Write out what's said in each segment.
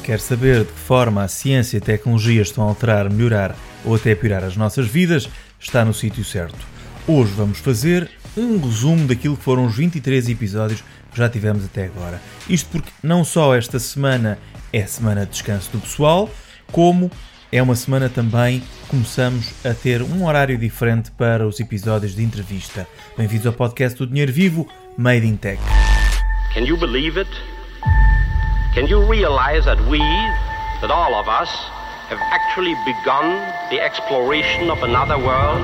Quer saber de que forma a ciência e a tecnologia estão a alterar, melhorar ou até piorar as nossas vidas? Está no sítio certo. Hoje vamos fazer um resumo daquilo que foram os 23 episódios que já tivemos até agora. Isto porque não só esta semana é a semana de descanso do pessoal, como é uma semana também que começamos a ter um horário diferente para os episódios de entrevista. Bem-vindos ao podcast do Dinheiro Vivo, Made in Tech. Can you believe it? Can you realize that that all of us, have actually begun the exploration of another world?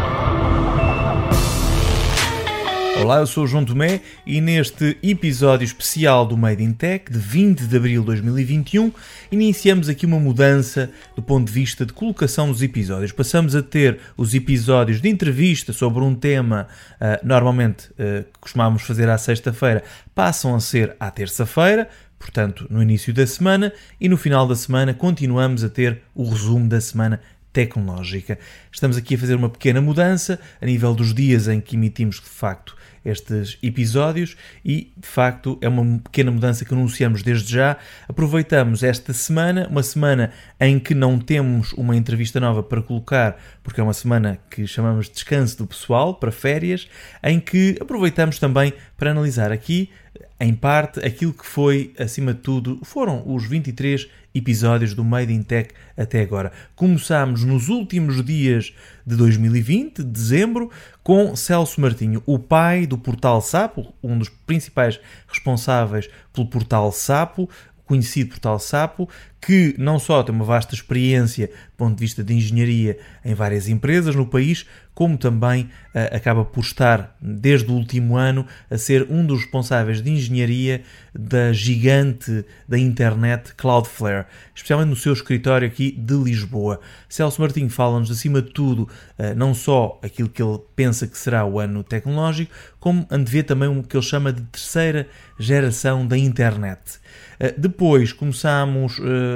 Olá, eu sou o João Tomé e neste episódio especial do Made in Tech, de 20 de abril de 2021, iniciamos aqui uma mudança do ponto de vista de colocação dos episódios. Passamos a ter os episódios de entrevista sobre um tema, normalmente costumávamos fazer à sexta-feira, passam a ser à terça-feira, portanto no início da semana, e no final da semana continuamos a ter o resumo da semana tecnológica. Estamos aqui a fazer uma pequena mudança a nível dos dias em que emitimos de facto estes episódios e de facto é uma pequena mudança que anunciamos desde já. Aproveitamos esta semana, uma semana em que não temos uma entrevista nova para colocar, porque é uma semana que chamamos de descanso do pessoal, para férias, em que aproveitamos também para analisar aqui, em parte, aquilo que foi, acima de tudo, foram os 23 episódios do Made in Tech até agora. Começámos nos últimos dias de 2020, de dezembro, com Celso Martinho, o pai do Portal Sapo, um dos principais responsáveis pelo Portal Sapo, conhecido Portal Sapo, que não só tem uma vasta experiência do ponto de vista de engenharia em várias empresas no país, como também acaba por estar, desde o último ano, a ser um dos responsáveis de engenharia da gigante da internet Cloudflare, especialmente no seu escritório aqui de Lisboa. Celso Martinho fala-nos, acima de tudo, não só aquilo que ele pensa que será o ano tecnológico, como antevê também o que ele chama de terceira geração da internet. Depois começámos,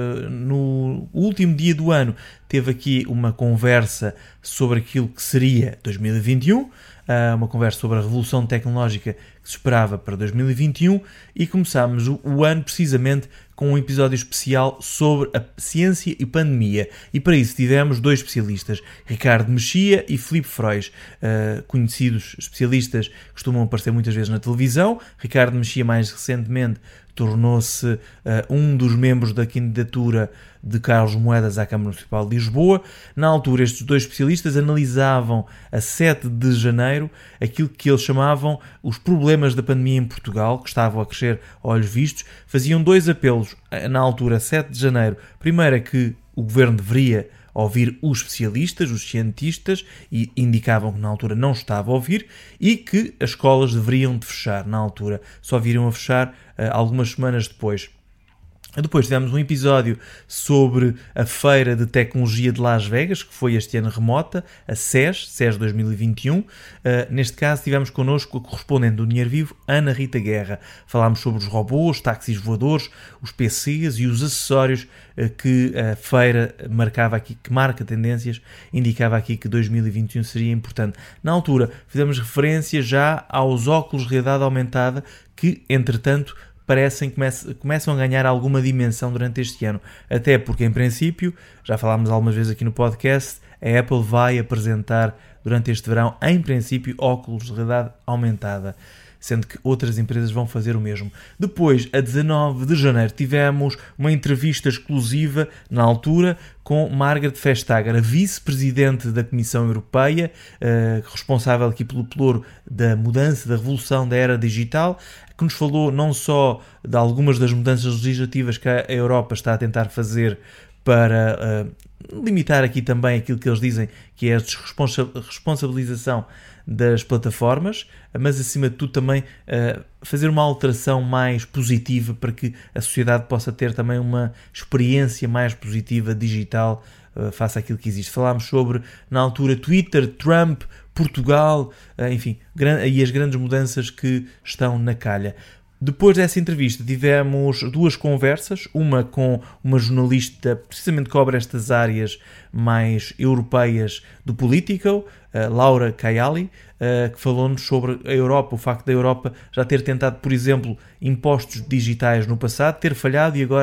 no último dia do ano, teve aqui uma conversa sobre aquilo que seria 2021, uma conversa sobre a revolução tecnológica que se esperava para 2021 e começámos o ano precisamente com um episódio especial sobre a ciência e pandemia. E para isso tivemos dois especialistas, Ricardo Mexia e Filipe Frois, conhecidos especialistas, costumam aparecer muitas vezes na televisão. Ricardo Mexia mais recentemente tornou-se um dos membros da candidatura de Carlos Moedas à Câmara Municipal de Lisboa. Na altura, estes dois especialistas analisavam, a 7 de janeiro, aquilo que eles chamavam os problemas da pandemia em Portugal, que estavam a crescer a olhos vistos. Faziam dois apelos, na altura, 7 de janeiro. Primeiro é que o Governo deveria ouvir os especialistas, os cientistas, e indicavam que na altura não estava a ouvir, e que as escolas deveriam de fechar na altura. Só viriam a fechar algumas semanas depois. Depois tivemos um episódio sobre a Feira de Tecnologia de Las Vegas, que foi este ano remota, a CES 2021. Neste caso tivemos connosco a correspondente do Dinheiro Vivo, Ana Rita Guerra. Falámos sobre os robôs, táxis voadores, os PCs e os acessórios que a feira marcava aqui, que marca tendências, indicava aqui que 2021 seria importante. Na altura fizemos referência já aos óculos de realidade aumentada que, entretanto, começam a ganhar alguma dimensão durante este ano. Até porque, em princípio, já falámos algumas vezes aqui no podcast, a Apple vai apresentar durante este verão, em princípio, óculos de realidade aumentada, sendo que outras empresas vão fazer o mesmo. Depois, a 19 de janeiro, tivemos uma entrevista exclusiva, na altura, com Margaret Vestager, a vice-presidente da Comissão Europeia, responsável aqui pelo pelouro da mudança, da revolução da era digital, que nos falou não só de algumas das mudanças legislativas que a Europa está a tentar fazer para limitar aqui também aquilo que eles dizem que é a responsabilização das plataformas, mas acima de tudo também fazer uma alteração mais positiva para que a sociedade possa ter também uma experiência mais positiva digital face àquilo que existe. Falámos sobre, na altura, Twitter, Trump, Portugal, enfim, e as grandes mudanças que estão na calha. Depois dessa entrevista tivemos duas conversas, uma com uma jornalista precisamente que cobre estas áreas mais europeias do Politico, Laura Caiali, que falou-nos sobre a Europa, o facto da Europa já ter tentado, por exemplo, impostos digitais no passado, ter falhado e agora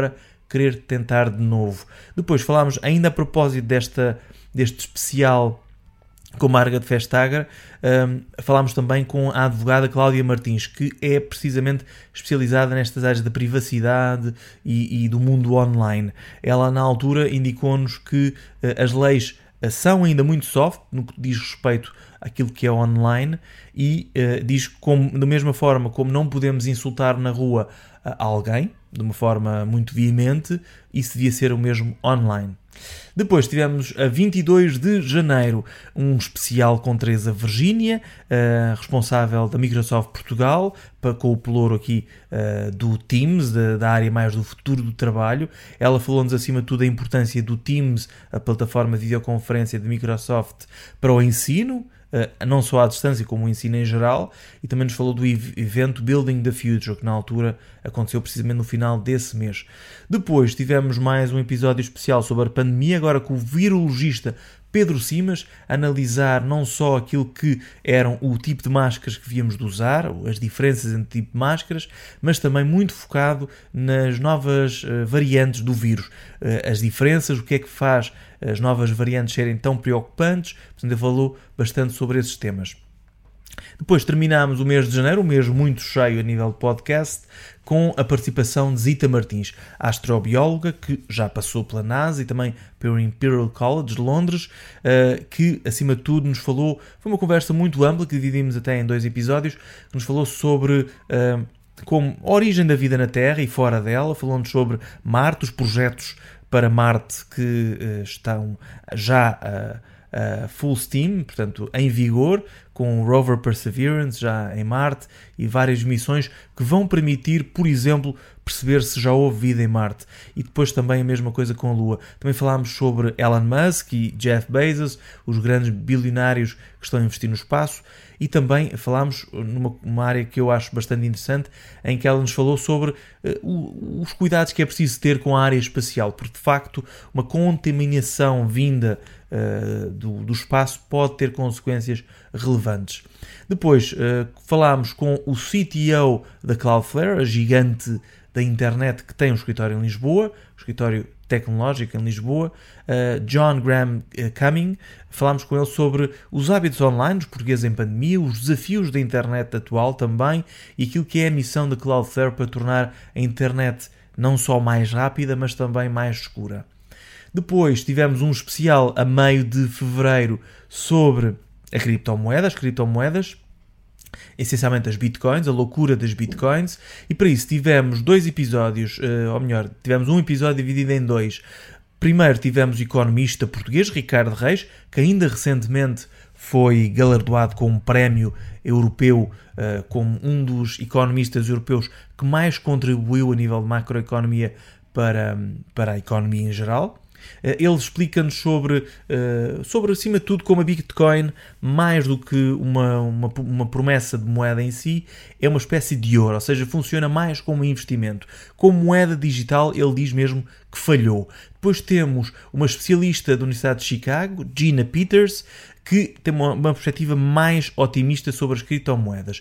querer tentar de novo. Depois falámos ainda a propósito deste especial com Margaret Vestager, falámos também com a advogada Cláudia Martins, que é precisamente especializada nestas áreas da privacidade e do mundo online. Ela, na altura, indicou-nos que as leis são ainda muito soft no que diz respeito àquilo que é online e diz que, da mesma forma como não podemos insultar na rua alguém, de uma forma muito veemente, isso devia ser o mesmo online. Depois tivemos a 22 de janeiro um especial com Teresa Virgínia, responsável da Microsoft Portugal, com o pelouro aqui do Teams, da área mais do futuro do trabalho. Ela falou-nos acima de tudo a importância do Teams, a plataforma de videoconferência de Microsoft, para o ensino, não só à distância como o ensino em geral, e também nos falou do evento Building the Future, que na altura aconteceu precisamente no final desse mês. Depois tivemos mais um episódio especial sobre a pandemia, agora com o virologista Pedro Simas, a analisar não só aquilo que eram o tipo de máscaras que devíamos de usar, as diferenças entre o tipo de máscaras, mas também muito focado nas novas variantes do vírus, as diferenças, o que é que faz as novas variantes serem tão preocupantes. Portanto, ele falou bastante sobre esses temas. Depois terminámos o mês de janeiro, um mês muito cheio a nível de podcast, com a participação de Zita Martins, astrobióloga que já passou pela NASA e também pelo Imperial College de Londres, que acima de tudo nos falou, foi uma conversa muito ampla que dividimos até em 2 episódios, que nos falou sobre como a origem da vida na Terra e fora dela, falou-nos sobre Marte, os projetos para Marte que estão já full steam, portanto em vigor, com o rover Perseverance já em Marte e várias missões que vão permitir, por exemplo, perceber se já houve vida em Marte. E depois também a mesma coisa com a Lua. Também falámos sobre Elon Musk e Jeff Bezos, os grandes bilionários que estão a investir no espaço, e também falámos numa área que eu acho bastante interessante, em que ela nos falou sobre os cuidados que é preciso ter com a área espacial, porque de facto uma contaminação vinda do espaço pode ter consequências relevantes. Depois falámos com o CTO da Cloudflare, a gigante da internet que tem um escritório em Lisboa, um escritório tecnológico em Lisboa, John Graham Cumming. Falámos com ele sobre os hábitos online dos portugueses em pandemia, os desafios da internet atual também e aquilo que é a missão da Cloudflare para tornar a internet não só mais rápida, mas também mais segura. Depois tivemos um especial a meio de fevereiro sobre as criptomoedas, essencialmente as bitcoins, a loucura das bitcoins, e para isso tivemos 2 episódios, ou melhor, tivemos um episódio dividido em 2. Primeiro tivemos o economista português Ricardo Reis, que ainda recentemente foi galardoado com um prémio europeu como um dos economistas europeus que mais contribuiu a nível de macroeconomia para a economia em geral. Ele explica-nos sobre, acima de tudo, como a Bitcoin, mais do que uma promessa de moeda em si, é uma espécie de ouro, ou seja, funciona mais como investimento. Como moeda digital, ele diz mesmo que falhou. Depois temos uma especialista da Universidade de Chicago, Gina Peters, que tem uma perspectiva mais otimista sobre as criptomoedas.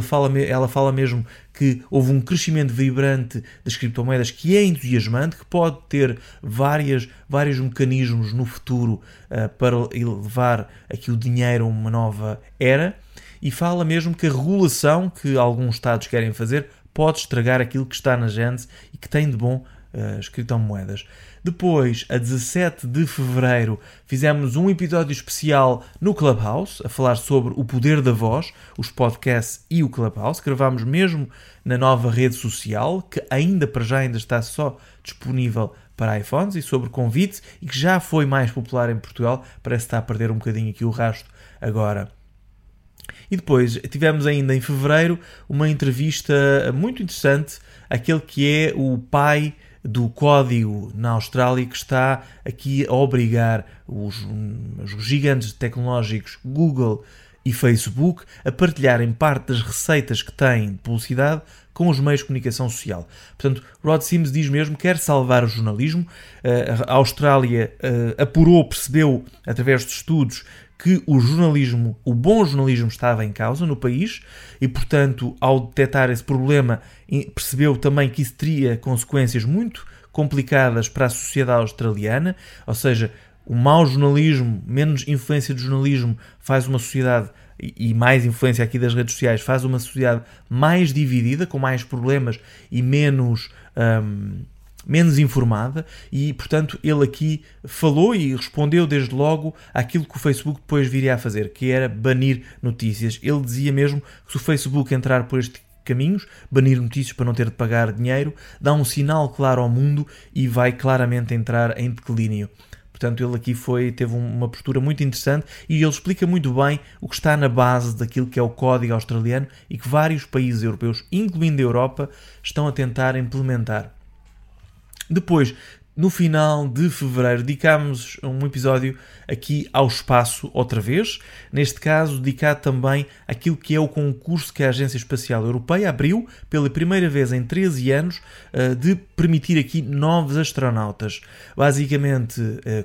Ela fala mesmo que houve um crescimento vibrante das criptomoedas que é entusiasmante, que pode ter vários mecanismos no futuro para levar aqui o dinheiro a uma nova era, e fala mesmo que a regulação que alguns Estados querem fazer pode estragar aquilo que está na gênese e que tem de bom as criptomoedas. Depois, a 17 de fevereiro, fizemos um episódio especial no Clubhouse, a falar sobre o poder da voz, os podcasts e o Clubhouse. Gravámos mesmo na nova rede social, que ainda está só disponível para iPhones, e sobre convite, e que já foi mais popular em Portugal. Parece que está a perder um bocadinho aqui o rastro agora. E depois tivemos ainda em fevereiro uma entrevista muito interessante, aquele que é o pai do código na Austrália, que está aqui a obrigar os gigantes tecnológicos Google e Facebook a partilharem parte das receitas que têm de publicidade com os meios de comunicação social. Portanto, Rod Sims diz mesmo que quer salvar o jornalismo. A Austrália apurou, percebeu, através de estudos, que o bom jornalismo estava em causa no país e, portanto, ao detectar esse problema, percebeu também que isso teria consequências muito complicadas para a sociedade australiana, ou seja, o mau jornalismo, menos influência do jornalismo, faz uma sociedade, e mais influência aqui das redes sociais, faz uma sociedade mais dividida, com mais problemas e menos informada, e portanto ele aqui falou e respondeu desde logo àquilo que o Facebook depois viria a fazer, que era banir notícias. Ele dizia mesmo que se o Facebook entrar por este caminhos, banir notícias para não ter de pagar dinheiro, dá um sinal claro ao mundo e vai claramente entrar em declínio. Portanto, ele aqui teve uma postura muito interessante e ele explica muito bem o que está na base daquilo que é o código australiano e que vários países europeus, incluindo a Europa, estão a tentar implementar. Depois, no final de fevereiro, dedicámos um episódio aqui ao espaço outra vez, neste caso dedicado também àquilo que é o concurso que a Agência Espacial Europeia abriu pela primeira vez em 13 anos de permitir aqui novos astronautas. Basicamente,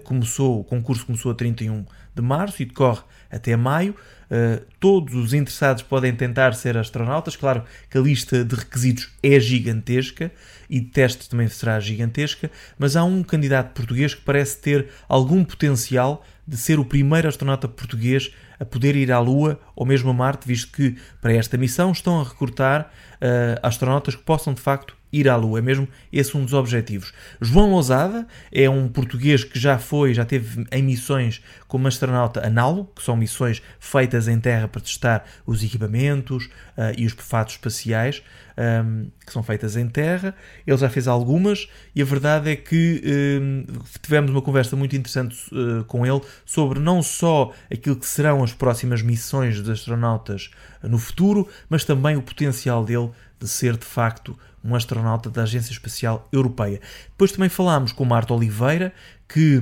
o concurso começou a 31 de março e decorre até maio. Todos os interessados podem tentar ser astronautas. Claro que a lista de requisitos é gigantesca e de testes também será gigantesca, mas há um candidato português que parece ter algum potencial de ser o primeiro astronauta português a poder ir à Lua ou mesmo a Marte, visto que para esta missão estão a recrutar astronautas que possam de facto ir à Lua. É mesmo esse um dos objetivos. João Lousada é um português que já teve em missões como astronauta análogo, que são missões feitas em terra para testar os equipamentos e os fatos espaciais, que são feitas em terra. Ele já fez algumas e a verdade é que tivemos uma conversa muito interessante com ele sobre não só aquilo que serão as próximas missões dos astronautas no futuro, mas também o potencial dele de ser de facto um astronauta da Agência Espacial Europeia. Depois também falámos com Marta Oliveira, que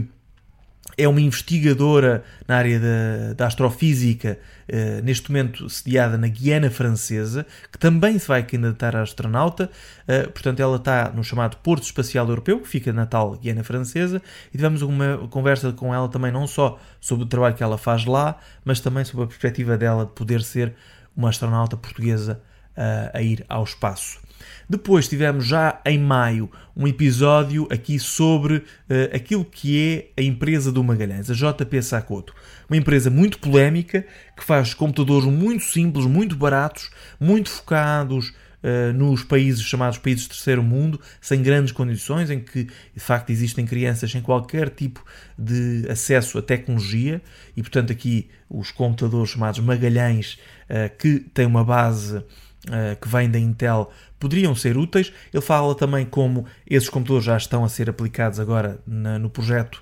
é uma investigadora na área da astrofísica, neste momento sediada na Guiana Francesa, que também se vai candidatar a astronauta. Portanto, ela está no chamado Porto Espacial Europeu, que fica na tal Guiana Francesa, e tivemos uma conversa com ela também não só sobre o trabalho que ela faz lá, mas também sobre a perspectiva dela de poder ser uma astronauta portuguesa a ir ao espaço. Depois tivemos já em maio um episódio aqui sobre aquilo que é a empresa do Magalhães, a JP Sacoto. Uma empresa muito polémica, que faz computadores muito simples, muito baratos, muito focados nos países chamados países de terceiro mundo, sem grandes condições, em que de facto existem crianças sem qualquer tipo de acesso à tecnologia e portanto aqui os computadores chamados Magalhães, que têm uma base que vem da Intel, poderiam ser úteis. Ele fala também como esses computadores já estão a ser aplicados agora no projeto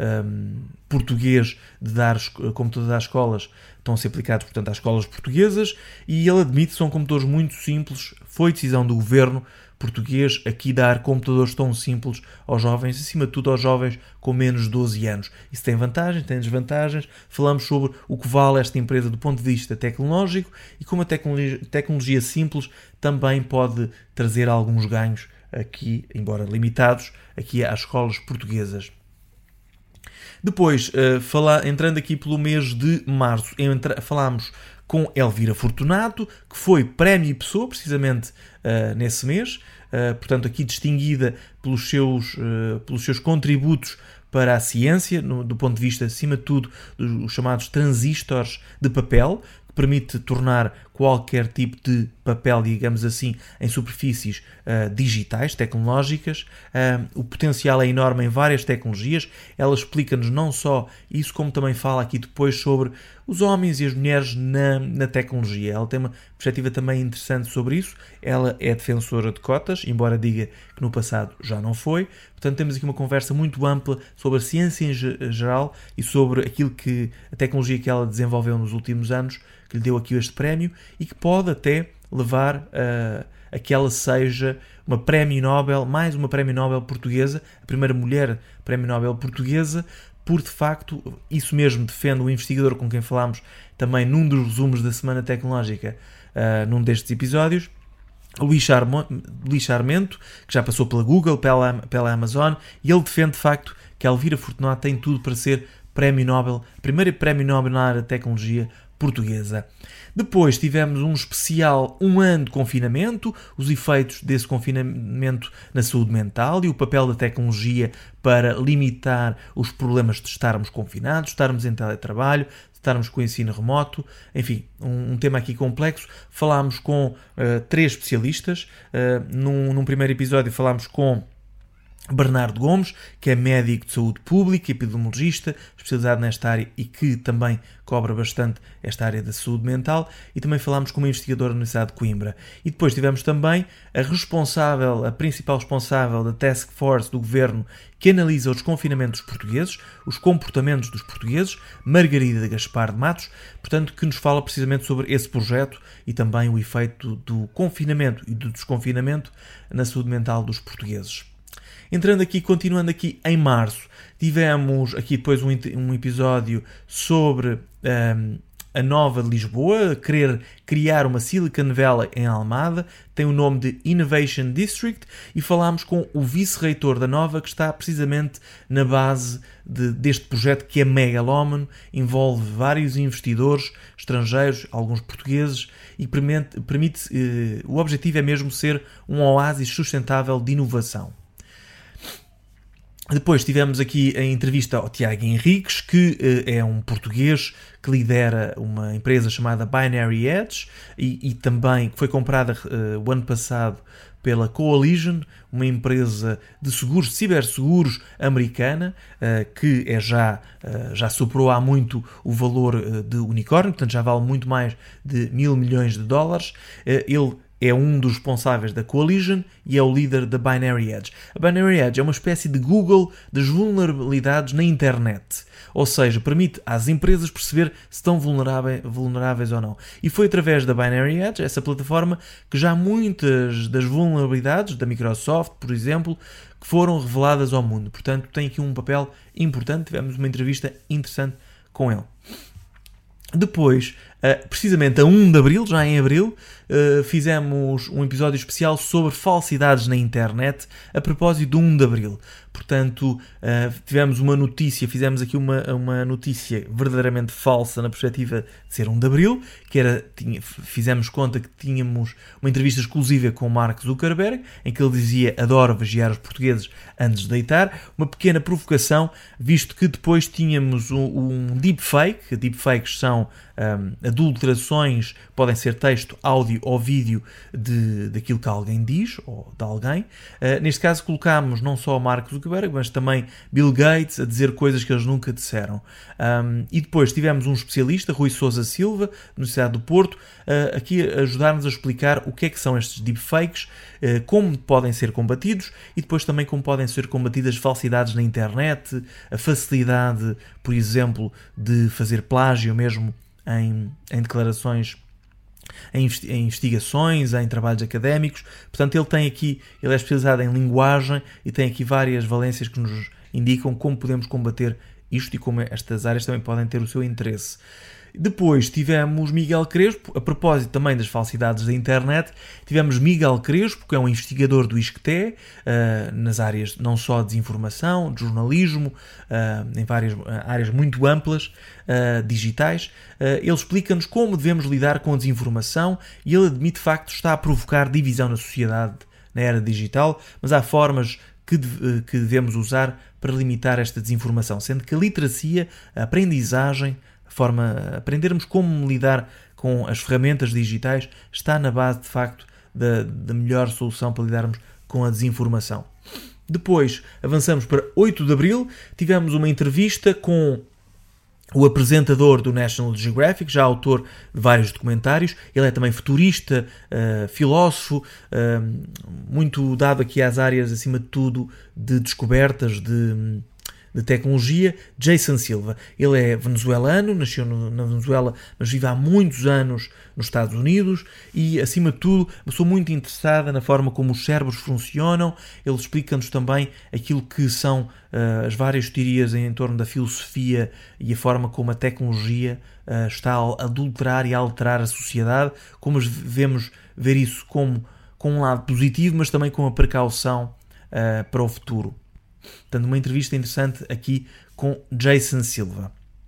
português de dar computadores às escolas, estão a ser aplicados, portanto, às escolas portuguesas, e ele admite que são computadores muito simples. Foi decisão do governo português aqui dar computadores tão simples aos jovens, acima de tudo aos jovens com menos de 12 anos. Isso tem vantagens, tem desvantagens. Falamos sobre o que vale esta empresa do ponto de vista tecnológico e como a tecnologia simples também pode trazer alguns ganhos aqui, embora limitados, aqui às escolas portuguesas. Depois, entrando aqui pelo mês de março, falámos com Elvira Fortunato, que foi Prémio Pessoa, precisamente nesse mês, portanto aqui distinguida pelos seus contributos para a ciência, do ponto de vista, acima de tudo, dos chamados transistores de papel, que permite tornar qualquer tipo de papel, digamos assim, em superfícies digitais, tecnológicas. O potencial é enorme em várias tecnologias. Ela explica-nos não só isso, como também fala aqui depois sobre os homens e as mulheres na tecnologia. Ela tem uma perspectiva também interessante sobre isso. Ela é defensora de cotas, embora diga que no passado já não foi. Portanto, temos aqui uma conversa muito ampla sobre a ciência em geral e sobre aquilo que a tecnologia que ela desenvolveu nos últimos anos, que lhe deu aqui este prémio e que pode até levar a que ela seja uma Prémio Nobel, mais uma Prémio Nobel portuguesa, a primeira mulher Prémio Nobel portuguesa, por de facto, isso mesmo defende o investigador com quem falámos também num dos resumos da Semana Tecnológica, num destes episódios, Luís Charmento, que já passou pela Google, pela Amazon, e ele defende de facto que a Elvira Fortunato tem tudo para ser Prémio Nobel, primeiro Prémio Nobel na área de tecnologia portuguesa. Depois tivemos um especial 1 ano de confinamento, os efeitos desse confinamento na saúde mental e o papel da tecnologia para limitar os problemas de estarmos confinados, estarmos em teletrabalho, estarmos com o ensino remoto, enfim, um tema aqui complexo. Falámos com 3 especialistas. Num primeiro episódio falámos com Bernardo Gomes, que é médico de saúde pública, epidemiologista, especializado nesta área e que também cobra bastante esta área da saúde mental, e também falámos com uma investigadora da Universidade de Coimbra. E depois tivemos também a principal responsável da Task Force do Governo que analisa o desconfinamento dos portugueses, os comportamentos dos portugueses, Margarida Gaspar de Matos, portanto, que nos fala precisamente sobre esse projeto e também o efeito do confinamento e do desconfinamento na saúde mental dos portugueses. Continuando aqui em março, tivemos aqui depois um episódio sobre a Nova de Lisboa, querer criar uma Silicon Valley em Almada, tem o nome de Innovation District, e falámos com o vice-reitor da Nova, que está precisamente na base deste projeto que é megalómano, envolve vários investidores estrangeiros, alguns portugueses, e o objetivo é mesmo ser um oásis sustentável de inovação. Depois tivemos aqui a entrevista ao Tiago Henriques, que é um português que lidera uma empresa chamada Binary Edge e também foi comprada o ano passado pela Coalition, uma empresa de seguros, de ciberseguros americana, que já superou há muito o valor de unicórnio, portanto já vale muito mais de $1.000 milhões. Ele é um dos responsáveis da Coalition e é o líder da Binary Edge. A Binary Edge é uma espécie de Google das vulnerabilidades na internet. Ou seja, permite às empresas perceber se estão vulneráveis ou não. E foi através da Binary Edge, essa plataforma, que já muitas das vulnerabilidades da Microsoft, por exemplo, que foram reveladas ao mundo. Portanto, tem aqui um papel importante. Tivemos uma entrevista interessante com ele. Depois, precisamente a 1 de Abril, já em Abril, fizemos um episódio especial sobre falsidades na internet a propósito de 1 de Abril. Portanto, tivemos uma notícia, fizemos aqui uma notícia verdadeiramente falsa na perspectiva de ser 1 de Abril, fizemos conta que tínhamos uma entrevista exclusiva com o Mark Zuckerberg, em que ele dizia: adoro vigiar os portugueses antes de deitar. Uma pequena provocação, visto que depois tínhamos um deepfake. Deepfakes são adulterações, podem ser texto, áudio ou vídeo daquilo que alguém diz ou de alguém. Neste caso colocámos não só o Mark Zuckerberg, mas também Bill Gates a dizer coisas que eles nunca disseram. E depois tivemos um especialista, Rui Sousa Silva, da Universidade do Porto, aqui a ajudar-nos a explicar o que é que são estes deepfakes, como podem ser combatidos e depois também como podem ser combatidas falsidades na internet, a facilidade, por exemplo, de fazer plágio mesmo em declarações, em investigações, em trabalhos académicos. Portanto, ele é especializado em linguagem e tem aqui várias valências que nos indicam como podemos combater isto e como estas áreas também podem ter o seu interesse. Depois tivemos Miguel Crespo, a propósito também das falsidades da internet. Tivemos Miguel Crespo, que é um investigador do ISCTE, nas áreas não só de desinformação, de jornalismo, em várias áreas muito amplas, digitais. Ele explica-nos como devemos lidar com a desinformação e ele admite de facto que está a provocar divisão na sociedade na era digital, mas há formas que devemos usar para limitar esta desinformação, sendo que a literacia, a aprendizagem, aprendermos como lidar com as ferramentas digitais está na base, de facto, da melhor solução para lidarmos com a desinformação. Depois avançamos para 8 de Abril, tivemos uma entrevista com o apresentador do National Geographic, já autor de vários documentários. Ele é também futurista, filósofo, muito dado aqui às áreas, acima de tudo, de descobertas, de tecnologia, Jason Silva. Ele é venezuelano, nasceu na Venezuela, mas vive há muitos anos nos Estados Unidos e, acima de tudo, uma pessoa muito interessada na forma como os cérebros funcionam. Ele explica-nos também aquilo que são as várias teorias em torno da filosofia e a forma como a tecnologia está a adulterar e a alterar a sociedade, como devemos ver isso com um lado positivo, mas também com a precaução para o futuro. Portanto, uma entrevista interessante aqui com Jason Silva.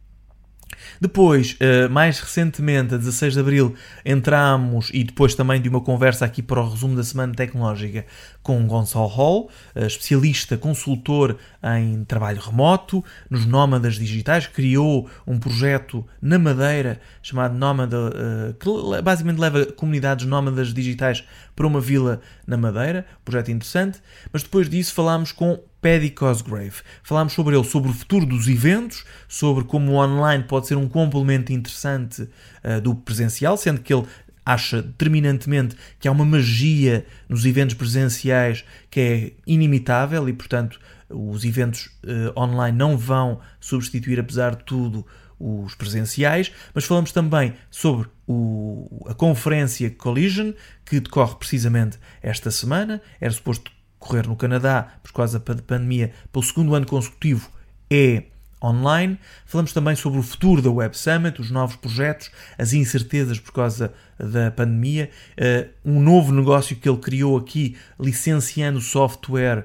Depois, mais recentemente, a 16 de Abril, entramos, e depois também de uma conversa aqui para o resumo da Semana Tecnológica, com Gonçalo Hall, especialista, consultor em trabalho remoto, nos nómadas digitais, criou um projeto na Madeira, chamado Nómada, que basicamente leva comunidades nómadas digitais para uma vila na Madeira, projeto interessante, mas depois disso falámos com Paddy Cosgrave. Falámos sobre ele, sobre o futuro dos eventos, sobre como o online pode ser um complemento interessante do presencial, sendo que ele acha determinantemente que há uma magia nos eventos presenciais que é inimitável e, portanto, os eventos online não vão substituir, apesar de tudo, os presenciais. Mas falamos também sobre a conferência Collision, que decorre precisamente esta semana. Era suposto correr no Canadá, por causa da pandemia, pelo segundo ano consecutivo é online. Falamos também sobre o futuro da Web Summit, os novos projetos, as incertezas por causa da pandemia, um novo negócio que ele criou aqui, licenciando software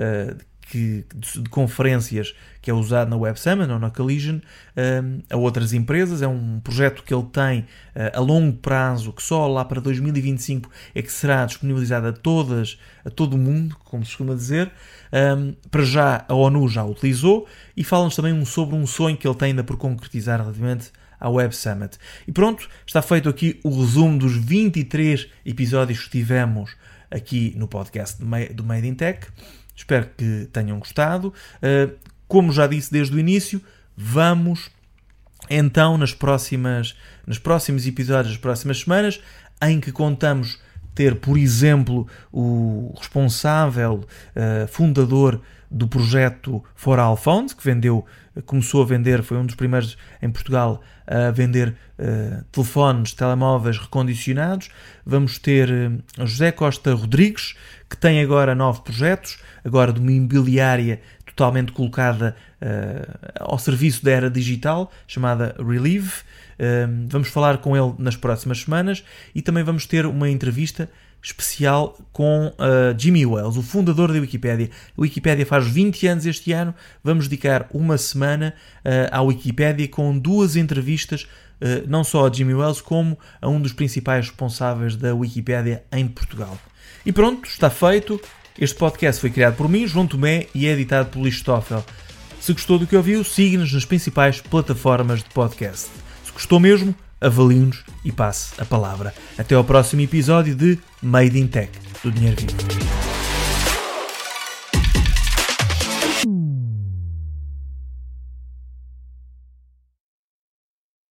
de conferências que é usado na Web Summit ou na Collision a outras empresas. É um projeto que ele tem a longo prazo, que só lá para 2025 é que será disponibilizado a todo o mundo, como se costuma dizer. Para já a ONU já o utilizou, e fala-nos também sobre um sonho que ele tem ainda por concretizar relativamente à Web Summit. E pronto, está feito aqui o resumo dos 23 episódios que tivemos aqui no podcast do Made in Tech. Espero que tenham gostado. Como já disse desde o início, vamos então nos próximos episódios, nas próximas semanas, em que contamos ter, por exemplo, o responsável, fundador do projeto For All Phones, que começou a vender, foi um dos primeiros em Portugal a vender telefones, telemóveis recondicionados. Vamos ter José Costa Rodrigues, que tem agora 9 projetos, agora de uma imobiliária totalmente colocada ao serviço da era digital, chamada Relive. Vamos falar com ele nas próximas semanas, e também vamos ter uma entrevista especial com Jimmy Wales, o fundador da Wikipédia. A Wikipédia faz 20 anos este ano. Vamos dedicar uma semana à Wikipédia com 2 entrevistas, não só a Jimmy Wales, como a um dos principais responsáveis da Wikipédia em Portugal. E pronto, está feito. Este podcast foi criado por mim, João Tomé, e é editado por Listófel. Se gostou do que ouviu, siga-nos nas principais plataformas de podcast. Se gostou mesmo, avalie-nos e passe a palavra. Até ao próximo episódio de Made in Tech, do Dinheiro Vivo.